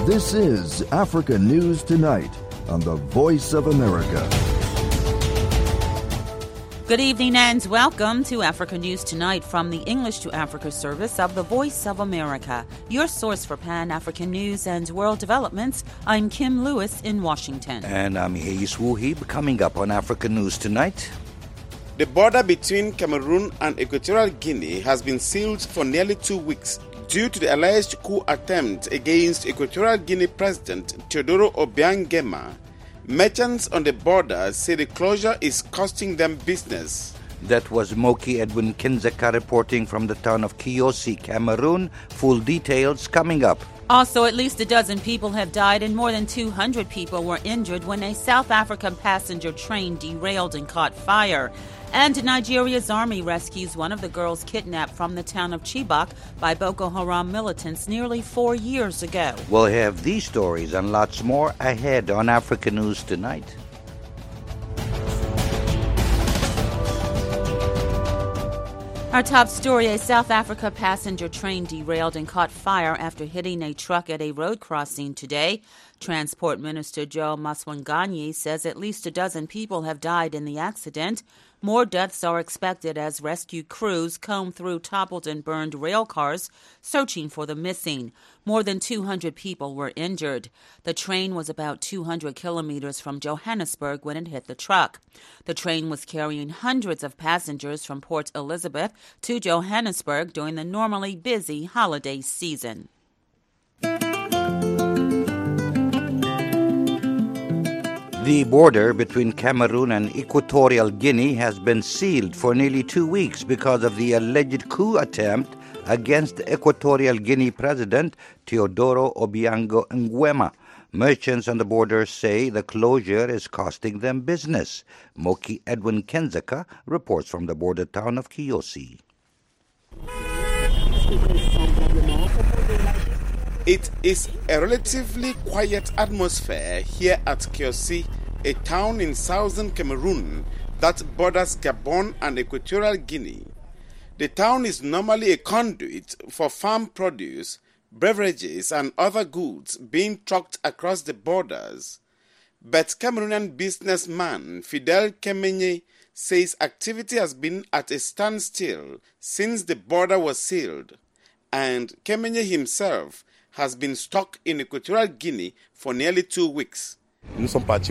This is Africa News Tonight on the Voice of America. Good evening and welcome to Africa News Tonight from the English to Africa service of the Voice of America, your source for Pan-African news and world developments. I'm Kim Lewis in Washington. And I'm Hayes Wuhib. Coming up on Africa News Tonight. The border between Cameroon and Equatorial Guinea has been sealed for nearly 2 weeks due to the alleged coup attempt against Equatorial Guinea President Teodoro Obiang Nguema. Merchants on the border say the closure is costing them business. That was Moki Edwin Kinzeka reporting from the town of Kiyosi, Cameroon. Full details coming up. Also, at least a dozen people have died and more than 200 people were injured when a South African passenger train derailed and caught fire. And Nigeria's army rescues one of the girls kidnapped from the town of Chibok by Boko Haram militants nearly 4 years ago. We'll have these stories and lots more ahead on Africa News Tonight. Our top story, a South Africa passenger train derailed and caught fire after hitting a truck at a road crossing today. Transport Minister Joe Maswanganyi says at least a dozen people have died in the accident. More deaths are expected as rescue crews comb through toppled and burned rail cars, searching for the missing. More than 200 people were injured. The train was about 200 kilometers from Johannesburg when it hit the truck. The train was carrying hundreds of passengers from Port Elizabeth to Johannesburg during the normally busy holiday season. The border between Cameroon and Equatorial Guinea has been sealed for nearly 2 weeks because of the alleged coup attempt against Equatorial Guinea President Teodoro Obiang Nguema. Merchants on the border say the closure is costing them business. Moki Edwin Kinzeka reports from the border town of Kiyosi. It is a relatively quiet atmosphere here at Kiyosi, a town in southern Cameroon that borders Gabon and Equatorial Guinea. The town is normally a conduit for farm produce, beverages and other goods being trucked across the borders. But Cameroonian businessman Fidel Kemenye says activity has been at a standstill since the border was sealed, and Kemenye himself has been stuck in Equatorial Guinea for nearly 2 weeks. He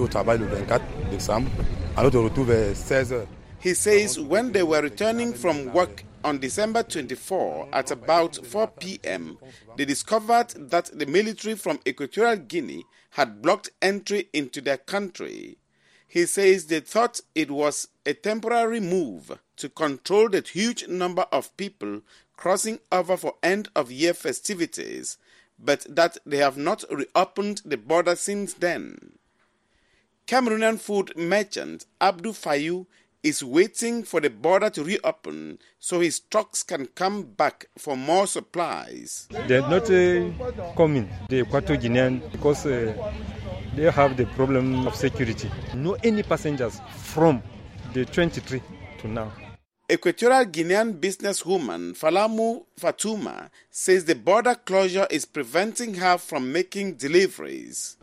says when they were returning from work on December 24 at about 4 p.m., they discovered that the military from Equatorial Guinea had blocked entry into their country. He says they thought it was a temporary move to control the huge number of people crossing over for end-of-year festivities, but that they have not reopened the border since then. Cameroonian food merchant Abdou Fayou is waiting for the border to reopen so his trucks can come back for more supplies. They're not coming, the Equatorial Guinean, because they have the problem of security. No any passengers from the 23 to now. Equatorial Guinean businesswoman Falamu Fatuma says the border closure is preventing her from making deliveries.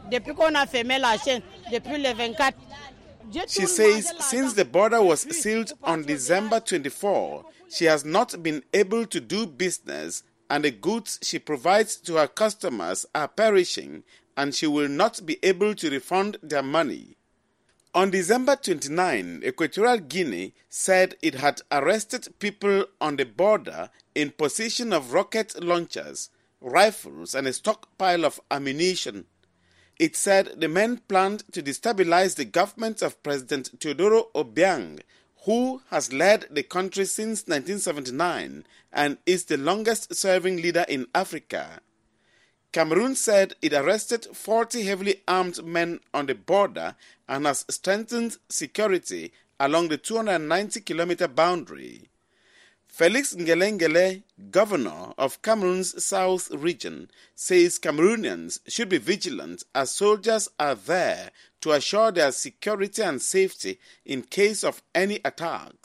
She says since the border was sealed on December 24, she has not been able to do business and the goods she provides to her customers are perishing and she will not be able to refund their money. On December 29, Equatorial Guinea said it had arrested people on the border in possession of rocket launchers, rifles, and a stockpile of ammunition. It said the men planned to destabilize the government of President Teodoro Obiang, who has led the country since 1979 and is the longest-serving leader in Africa. Cameroon said it arrested 40 heavily armed men on the border and has strengthened security along the 290-kilometer boundary. Felix Ngelengele, governor of Cameroon's South region, says Cameroonians should be vigilant as soldiers are there to assure their security and safety in case of any attacks.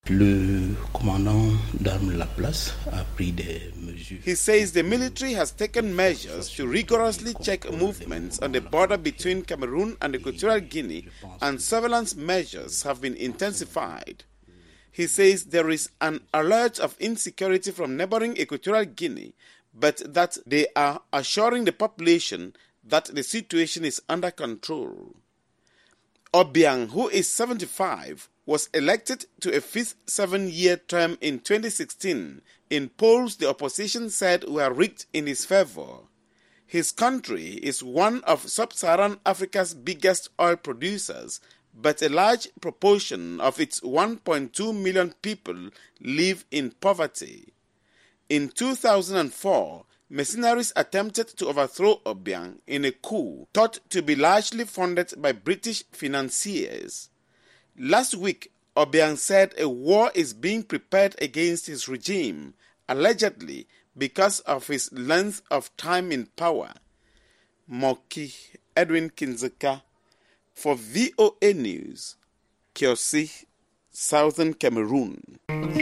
Le commandant d'armes Laplace a pris des mesures. He says the military has taken measures to rigorously check movements on the border between Cameroon and Equatorial Guinea, and surveillance measures have been intensified. He says there is an alert of insecurity from neighboring Equatorial Guinea, but that they are assuring the population that the situation is under control. Obiang, who is 75, was elected to a fifth 7-year term in 2016 in polls the opposition said were rigged in his favor. His country is one of sub-Saharan Africa's biggest oil producers, but a large proportion of its 1.2 million people live in poverty. In 2004, mercenaries attempted to overthrow Obiang in a coup thought to be largely funded by British financiers. Last week, Obiang said a war is being prepared against his regime, allegedly because of his length of time in power. Moki Edwin Kinzeka for VOA News, Kiosi, Southern Cameroon.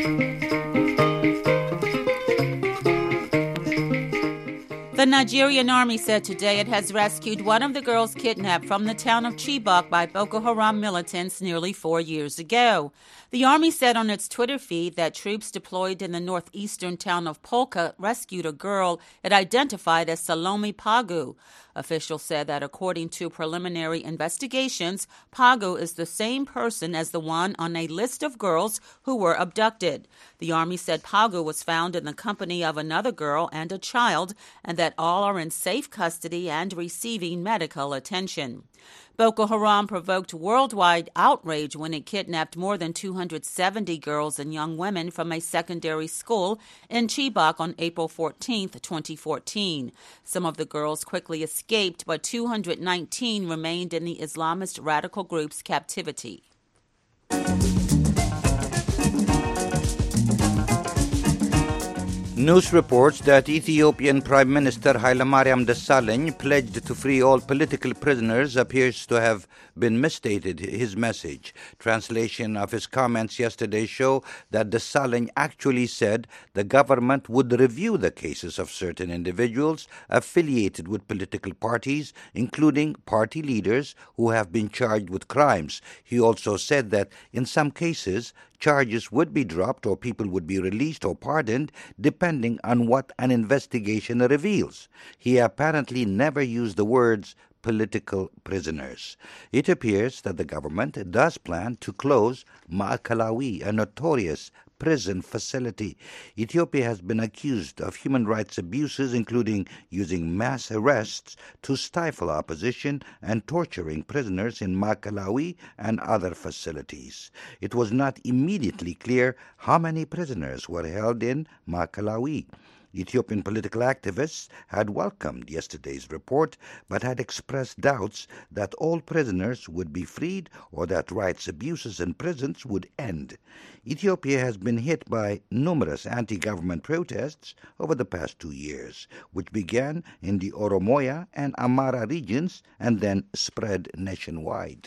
The Nigerian army said today it has rescued one of the girls kidnapped from the town of Chibok by Boko Haram militants nearly 4 years ago. The army said on its Twitter feed that troops deployed in the northeastern town of Polka rescued a girl it identified as Salome Pagu. Officials said that according to preliminary investigations, Pagu is the same person as the one on a list of girls who were abducted. The army said Pagu was found in the company of another girl and a child, and that all are in safe custody and receiving medical attention. Boko Haram provoked worldwide outrage when it kidnapped more than 270 girls and young women from a secondary school in Chibok on April 14, 2014. Some of the girls quickly escaped, but 219 remained in the Islamist radical group's captivity. News reports that Ethiopian Prime Minister Hailemariam Desalegn pledged to free all political prisoners appears to have been misstated his message. Translation of his comments yesterday show that Desalegn actually said the government would review the cases of certain individuals affiliated with political parties, including party leaders who have been charged with crimes. He also said that in some cases, charges would be dropped or people would be released or pardoned depending on what an investigation reveals. He apparently never used the words political prisoners. It appears that the government does plan to close Maakalawi, a notorious prison facility. Ethiopia has been accused of human rights abuses, including using mass arrests to stifle opposition and torturing prisoners in Maakalawi and other facilities. It was not immediately clear how many prisoners were held in Maakalawi. Ethiopian political activists had welcomed yesterday's report but had expressed doubts that all prisoners would be freed or that rights abuses in prisons would end. Ethiopia has been hit by numerous anti-government protests over the past 2 years, which began in the Oromoya and Amara regions and then spread nationwide.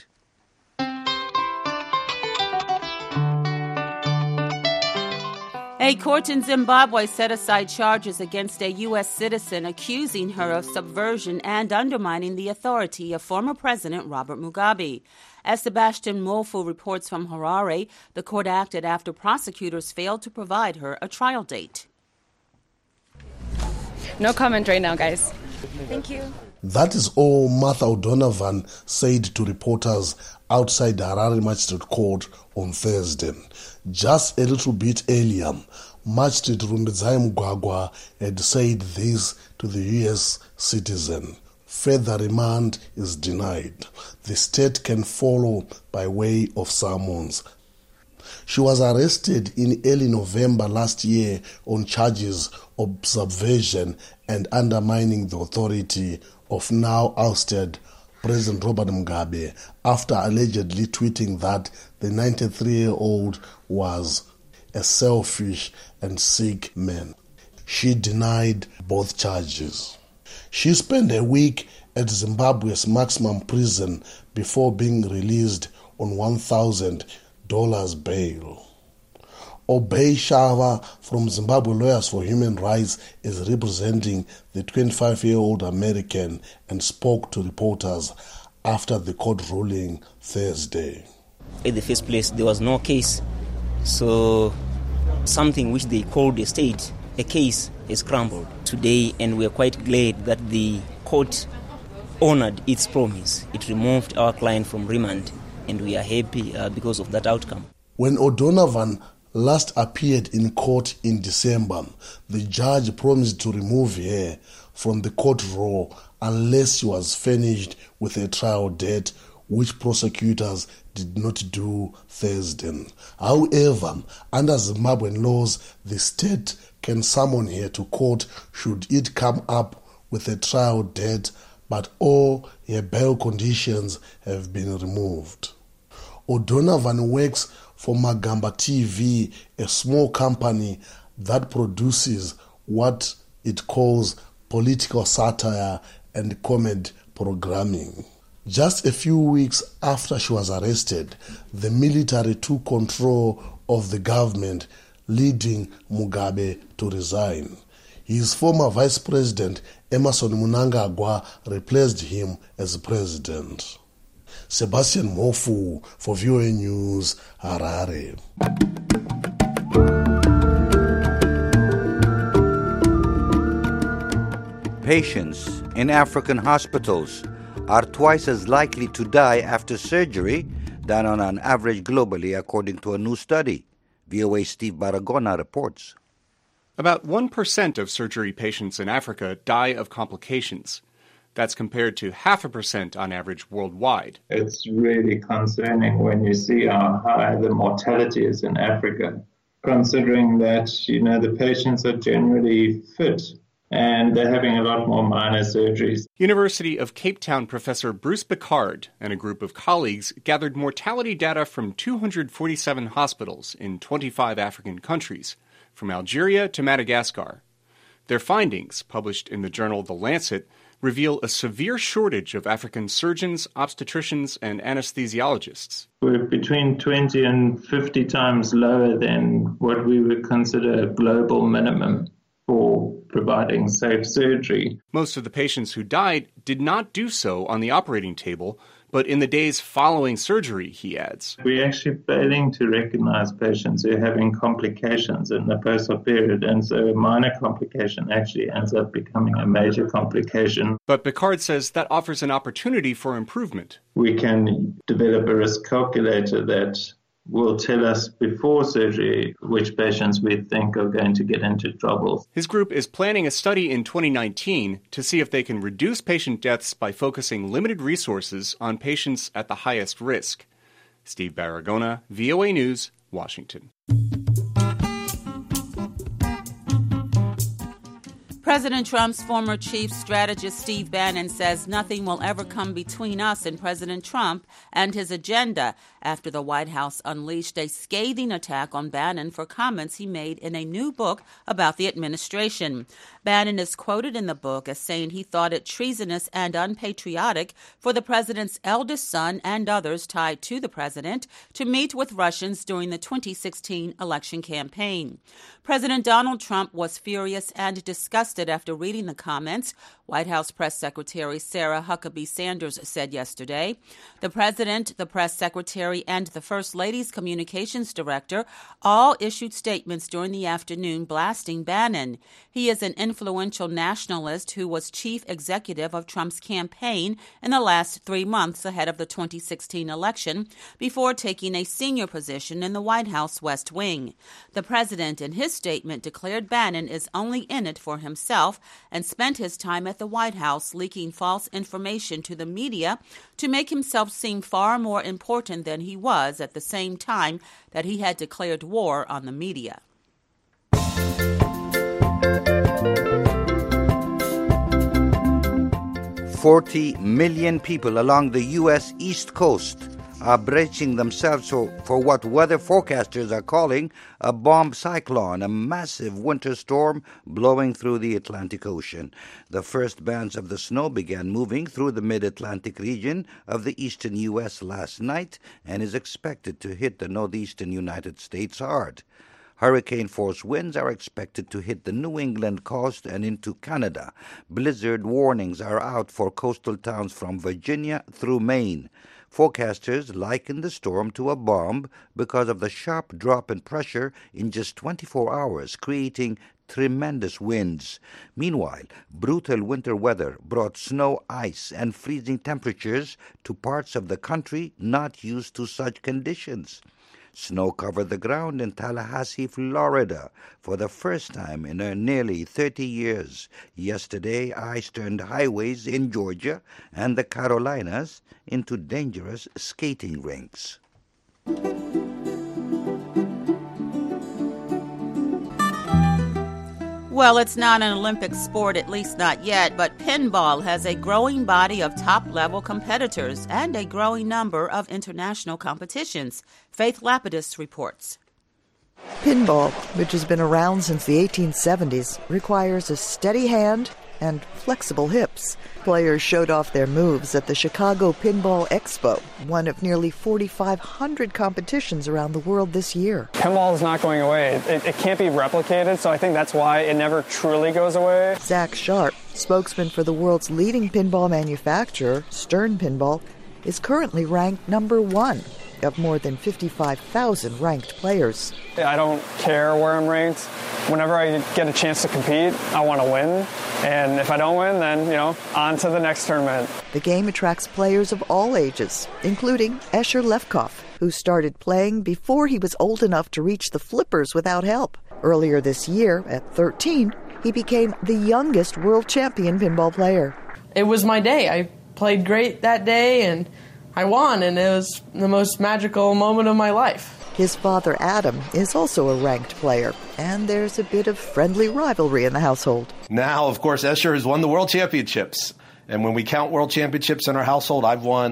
A court in Zimbabwe set aside charges against a U.S. citizen accusing her of subversion and undermining the authority of former President Robert Mugabe. As Sebastian Mofu reports from Harare, the court acted after prosecutors failed to provide her a trial date. No comment right now, guys. Thank you. That is all Martha O'Donovan said to reporters outside the Harare Magistrate Court on Thursday. Just a little bit earlier, Magistrate Rumbidzai Mugwagwa had said this to the U.S. citizen. Further remand is denied. The state can follow by way of summons. She was arrested in early November last year on charges of subversion and undermining the authority of now ousted President Robert Mugabe after allegedly tweeting that the 93-year-old was a selfish and sick man. She denied both charges. She spent a week at Zimbabwe's maximum prison before being released on $1,000 bail. Obey Shava from Zimbabwe Lawyers for Human Rights is representing the 25-year-old American and spoke to reporters after the court ruling Thursday. In the first place, there was no case. So something which they called a case is crumbled today, and we are quite glad that the court honored its promise. It removed our client from remand, and we are happy because of that outcome. When O'Donovan last appeared in court in December, the judge promised to remove her from the court row unless she was furnished with a trial date, which prosecutors did not do Thursday. However, under Zimbabwean laws, the state can summon her to court should it come up with a trial date, but all her bail conditions have been removed. O'Donovan works for Magamba TV, a small company that produces what it calls political satire and comedy programming. Just a few weeks after she was arrested, the military took control of the government, leading Mugabe to resign. His former vice president, Emmerson Mnangagwa, replaced him as president. Sebastian Mofu for VOA News, Harare. Patients in African hospitals are twice as likely to die after surgery than on an average globally, according to a new study. VOA Steve Baragona reports. About 1% of surgery patients in Africa die of complications. That's compared to 0.5% on average worldwide. It's really concerning when you see how high the mortality is in Africa, considering that, the patients are generally fit and they're having a lot more minor surgeries. University of Cape Town professor Bruce Picard and a group of colleagues gathered mortality data from 247 hospitals in 25 African countries, from Algeria to Madagascar. Their findings, published in the journal The Lancet, reveal a severe shortage of African surgeons, obstetricians, and anesthesiologists. We're between 20 and 50 times lower than what we would consider a global minimum for providing safe surgery. Most of the patients who died did not do so on the operating table, but in the days following surgery, he adds. We're actually failing to recognize patients who are having complications in the post-op period, and so a minor complication actually ends up becoming a major complication. But Picard says that offers an opportunity for improvement. We can develop a risk calculator that will tell us before surgery which patients we think are going to get into trouble. His group is planning a study in 2019 to see if they can reduce patient deaths by focusing limited resources on patients at the highest risk. Steve Baragona, VOA News, Washington. President Trump's former chief strategist Steve Bannon says nothing will ever come between us and President Trump and his agenda after the White House unleashed a scathing attack on Bannon for comments he made in a new book about the administration. Bannon is quoted in the book as saying he thought it treasonous and unpatriotic for the president's eldest son and others tied to the president to meet with Russians during the 2016 election campaign. President Donald Trump was furious and disgusted after reading the comments, White House Press Secretary Sarah Huckabee Sanders said yesterday. The president, the press secretary, and the First Lady's communications director all issued statements during the afternoon blasting Bannon. He is an influential nationalist who was chief executive of Trump's campaign in the last 3 months ahead of the 2016 election before taking a senior position in the White House West Wing. The president, in his statement, declared Bannon is only in it for himself and spent his time at the White House leaking false information to the media to make himself seem far more important than he was at the same time that he had declared war on the media. 40 million people along the U.S. East Coast are bracing themselves for what weather forecasters are calling a bomb cyclone, a massive winter storm blowing through the Atlantic Ocean. The first bands of the snow began moving through the mid-Atlantic region of the eastern U.S. last night and is expected to hit the northeastern United States hard. Hurricane-force winds are expected to hit the New England coast and into Canada. Blizzard warnings are out for coastal towns from Virginia through Maine. Forecasters liken the storm to a bomb because of the sharp drop in pressure in just 24 hours, creating tremendous winds. Meanwhile, brutal winter weather brought snow, ice, and freezing temperatures to parts of the country not used to such conditions. Snow covered the ground in Tallahassee, Florida, for the first time in nearly 30 years. Yesterday, ice turned highways in Georgia and the Carolinas into dangerous skating rinks. Well, it's not an Olympic sport, at least not yet, but pinball has a growing body of top-level competitors and a growing number of international competitions. Faith Lapidus reports. Pinball, which has been around since the 1870s, requires a steady hand and flexible hips. Players showed off their moves at the Chicago Pinball Expo, one of nearly 4,500 competitions around the world this year. Pinball is not going away. It can't be replicated, so I think that's why it never truly goes away. Zach Sharp, spokesman for the world's leading pinball manufacturer, Stern Pinball, is currently ranked number 1 of more than 55,000 ranked players. I don't care where I'm ranked. Whenever I get a chance to compete, I want to win. And if I don't win, then, on to the next tournament. The game attracts players of all ages, including Escher Lefkoff, who started playing before he was old enough to reach the flippers without help. Earlier this year, at 13, he became the youngest world champion pinball player. It was my day. I played great that day, and I won, and it was the most magical moment of my life. His father, Adam, is also a ranked player, and there's a bit of friendly rivalry in the household. Now, of course, Escher has won the World Championships. And when we count World Championships in our household, I've won,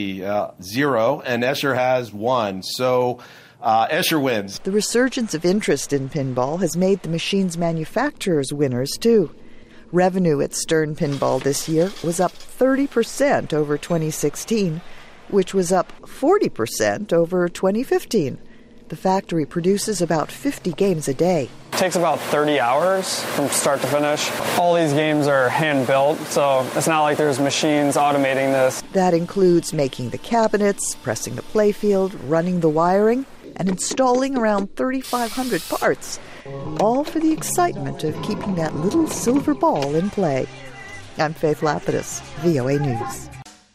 0, and Escher has 1. So Escher wins. The resurgence of interest in pinball has made the machine's manufacturers winners, too. Revenue at Stern Pinball this year was up 30% over 2016, which was up 40% over 2015. The factory produces about 50 games a day. It takes about 30 hours from start to finish. All these games are hand-built, so it's not like there's machines automating this. That includes making the cabinets, pressing the playfield, running the wiring, and installing around 3,500 parts, all for the excitement of keeping that little silver ball in play. I'm Faith Lapidus, VOA News.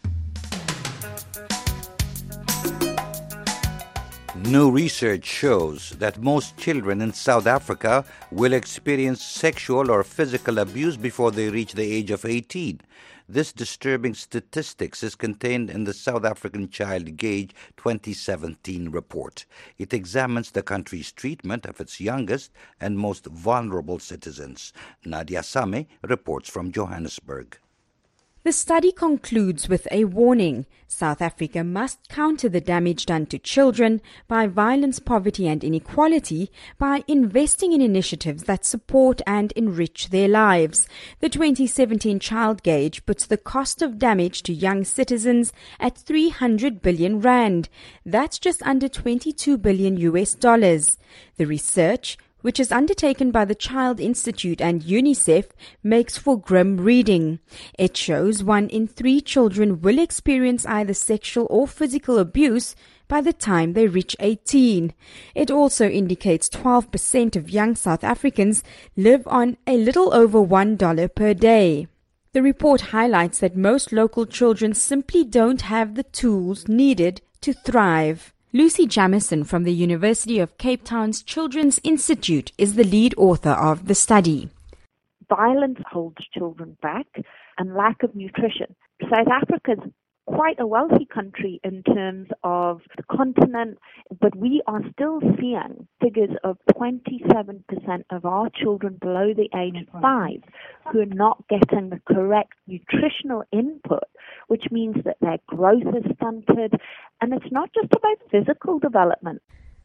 New research shows that most children in South Africa will experience sexual or physical abuse before they reach the age of 18. This disturbing statistics is contained in the South African Child Gauge 2017 report. It examines the country's treatment of its youngest and most vulnerable citizens. Nadia Same reports from Johannesburg. The study concludes with a warning. South Africa must counter the damage done to children by violence, poverty and inequality by investing in initiatives that support and enrich their lives. The 2017 Child Gauge puts the cost of damage to young citizens at 300 billion rand. That's just under $22 billion. The research, which is undertaken by the Child Institute and UNICEF, makes for grim reading. It shows 1 in 3 children will experience either sexual or physical abuse by the time they reach 18. It also indicates 12% of young South Africans live on a little over $1 per day. The report highlights that most local children simply don't have the tools needed to thrive. Lucy Jamison from the University of Cape Town's Children's Institute is the lead author of the study. Violence holds children back and lack of nutrition. South Africa's quite a wealthy country in terms of the continent, but we are still seeing figures of 27% of our children below the age of 5 who are not getting the correct nutritional input, which means that their growth is stunted, and it's not just about physical development.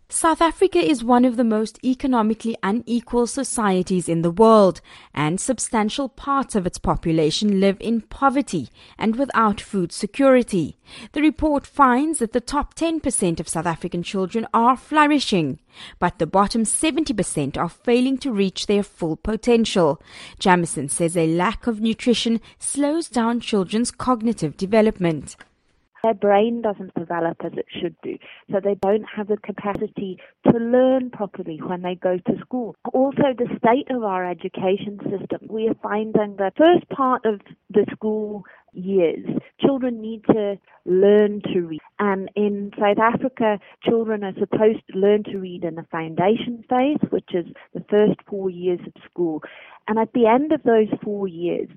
South Africa is one of the most economically unequal societies in the world, and substantial parts of its population live in poverty and without food security. The report finds that the top 10% of South African children are flourishing, but the bottom 70% are failing to reach their full potential. Jamison says a lack of nutrition slows down children's cognitive development. Their brain doesn't develop as it should do, so they don't have the capacity to learn properly when they go to school. Also, the state of our education system, we are finding that first part of the school years, children need to learn to read. And in South Africa, children are supposed to learn to read in the foundation phase, which is the first 4 years of school. And at the end of those 4 years,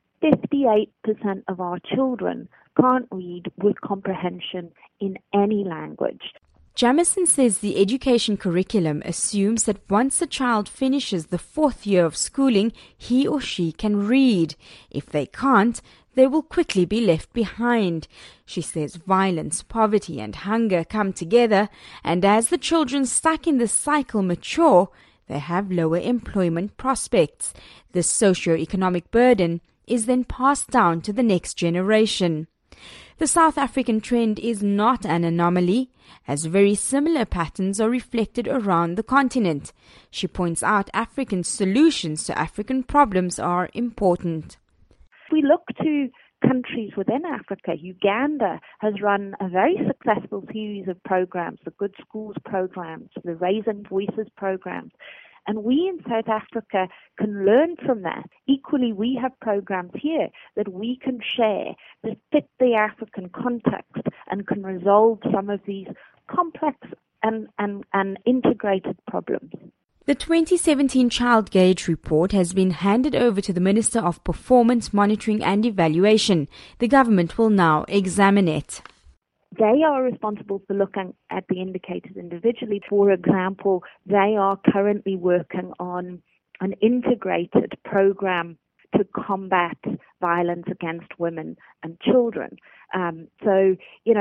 58% of our children can't read with comprehension in any language. Jamison says the education curriculum assumes that once a child finishes the 4th year of schooling, he or she can read. If they can't, they will quickly be left behind. She says violence, poverty and hunger come together, and as the children stuck in this cycle mature, they have lower employment prospects. This socio-economic burden is then passed down to the next generation. The South African trend is not an anomaly, as very similar patterns are reflected around the continent. She points out African solutions to African problems are important. If we look to countries within Africa, Uganda has run a very successful series of programs, the Good Schools programs, the Raising Voices programs. And we in South Africa can learn from that. Equally, we have programs here that we can share that fit the African context and can resolve some of these complex and integrated problems. The 2017 Child Gauge report has been handed over to the Minister of Performance Monitoring and Evaluation. The government will now examine it. They are responsible for looking at the indicators individually. For example, they are currently working on an integrated program to combat violence against women and children. So,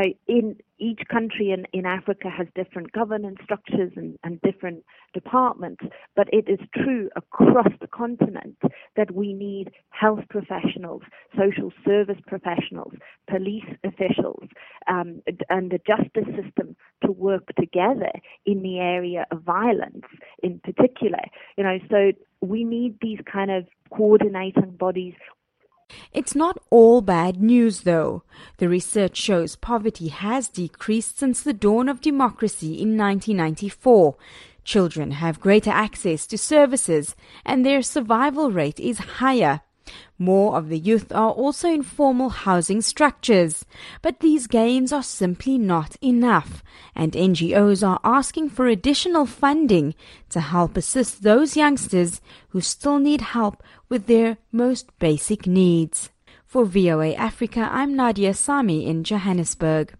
in each country in Africa has different governance structures and different departments, but it is true across the continent that we need health professionals, social service professionals, police officials, and the justice system to work together in the area of violence in particular. So we need these kind of coordinating bodies. It's not all bad news, though. The research shows poverty has decreased since the dawn of democracy in 1994. Children have greater access to services, and their survival rate is higher. More of the youth are also in formal housing structures. But these gains are simply not enough, and NGOs are asking for additional funding to help assist those youngsters who still need help with their most basic needs. For VOA Africa, I'm Nadia Sami in Johannesburg.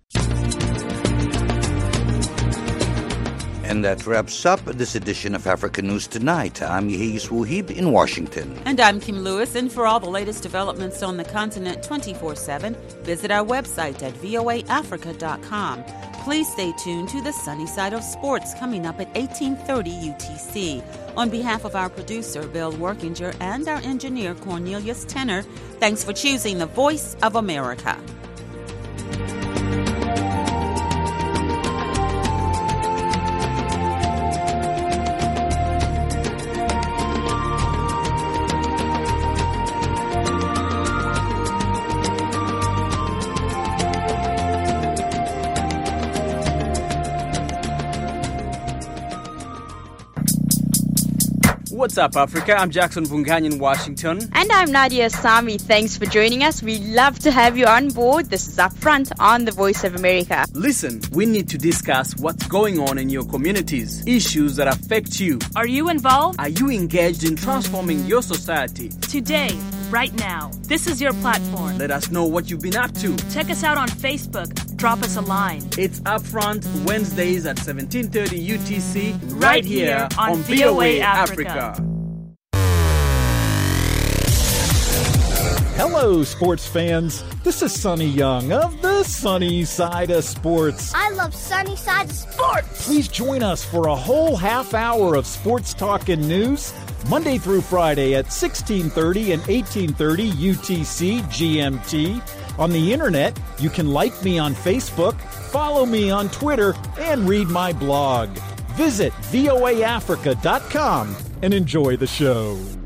And that wraps up this edition of Africa News Tonight. I'm Yehis Wuhib in Washington. And I'm Kim Lewis. And for all the latest developments on the continent 24/7, visit our website at voaafrica.com. Please stay tuned to the Sunny Side of Sports coming up at 18:30 UTC. On behalf of our producer, Bill Workinger, and our engineer, Cornelius Tenner, thanks for choosing the Voice of America. What's up, Africa? I'm Jackson Vungani in Washington. And I'm Nadia Sami. Thanks for joining us. We love to have you on board. This is Upfront on the Voice of America. Listen, we need to discuss what's going on in your communities, issues that affect you. Are you involved? Are you engaged in transforming your society? Today, right now, this is your platform. Let us know what you've been up to. Check us out on Facebook. Drop us a line. It's Upfront Wednesdays at 17:30 UTC right here on VOA Africa. Hello, sports fans. This is Sonny Young of the Sunny Side of Sports. I love Sunny Side of Sports. Please join us for a whole half hour of sports talk and news, Monday through Friday at 1630 and 1830 UTC GMT. On the internet, you can like me on Facebook, follow me on Twitter, and read my blog. Visit voaafrica.com and enjoy the show.